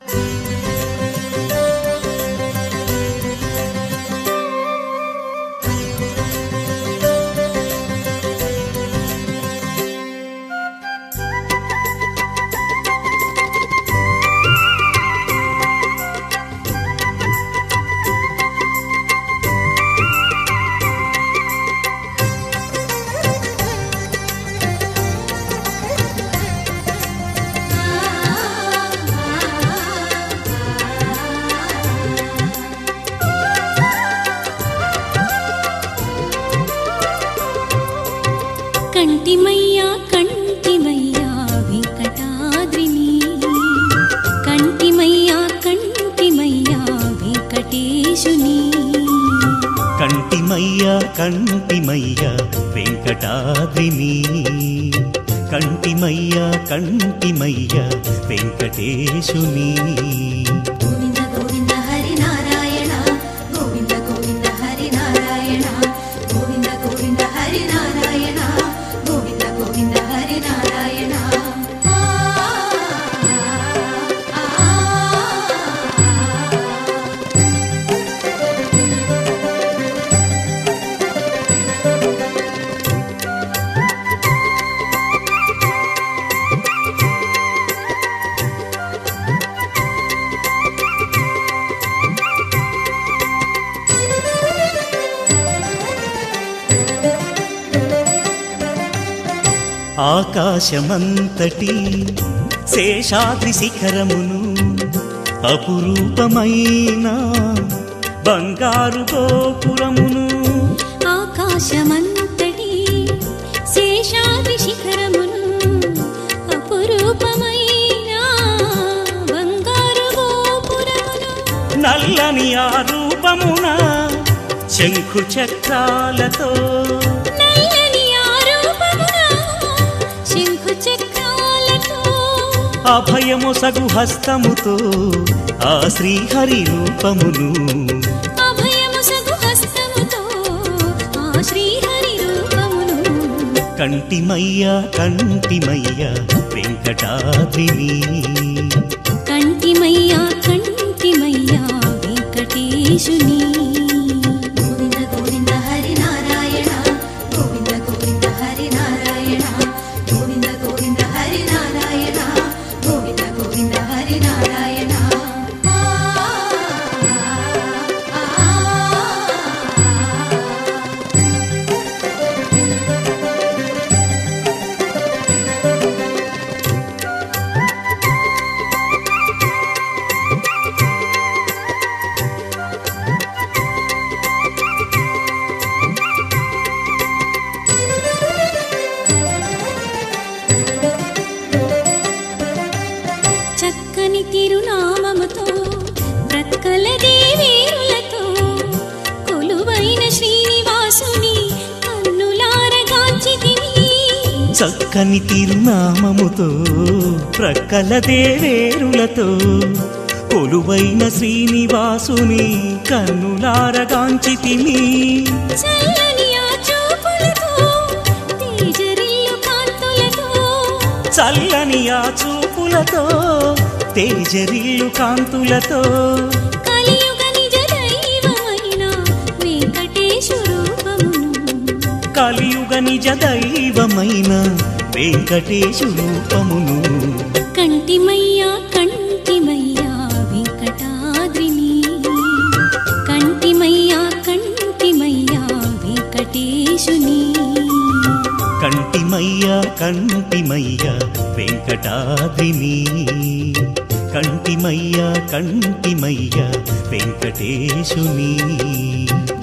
కంటిమయ్యా కంటిమయ్యా వెంకటాద్రిని కంటిమయ్యా కంటిమయ్యా వెంకటేశుని కంటిమయ్యా కంటిమయ్యా వెంకటాద్రిని కంటిమయ్యా కంటిమయ్యా వెంకటేశుని గోవింద గోవింద హరి నారాయణ గోవింద గోవింద హరి నారాయణ గోవింద గోవింద హరి నారాయణ గోవింద గోవింద హరి నారాయణ ఆకాశమంతటి శేషాద్రి శిఖరమును అపురూపమైన బంగారు గోపురమును ఆకాశమంతటి శేషాద్రి శిఖరమును అపురూపమైన బంగారు గోపురమును నల్లని ఆ రూపమున శంఖు చక్రాలతో అభయమొసగు హస్తముతో ఆ శ్రీహరి రూపమును అభయమొసగు హస్తముతో ఆ శ్రీహరి రూపమును కంటిమయ్యా కంటిమయ్యా వెంకటాద్రిని కంటిమయ్యా కంటిమయ్యా వెంకటేశుని గోవింద గోవింద హరి నారాయణ గోవింద గోవింద హరి నారాయణ గోవింద గోవింద హరి నారాయణ గోవింద గోవింద హరి నారాయణ చక్కని తిరునామముతో ప్రక్కల దేవేరులతో కొలువైన శ్రీనివాసుని కన్నులారగాంచితిమి చక్కని తిరునామముతో ప్రక్కల దేవేరులతో కొలువైన శ్రీనివాసుని కన్నులారగాంచితిమి చల్లని ఆ చూపులతో తేజరిల్లు కాంతులతో చల్లని ఆ చూపులతో తేజరిల్లు కాంతులతో కలియుగ నిజ దైవమైన వెంకటేశు రూపమును కలియుగ నిజ దైవమైన వెంకటేశు రూపమును కంటిమయ్యా కంటిమయ్యా వెంకటాద్రిని కంటిమయ్యా కంటిమయ్యా వెంకటేశుని కంటిమయ్యా కంటిమయ్యా వెంకటాద్రిని కంటిమయ్యా కంటిమయ్యా వెంకటేశుని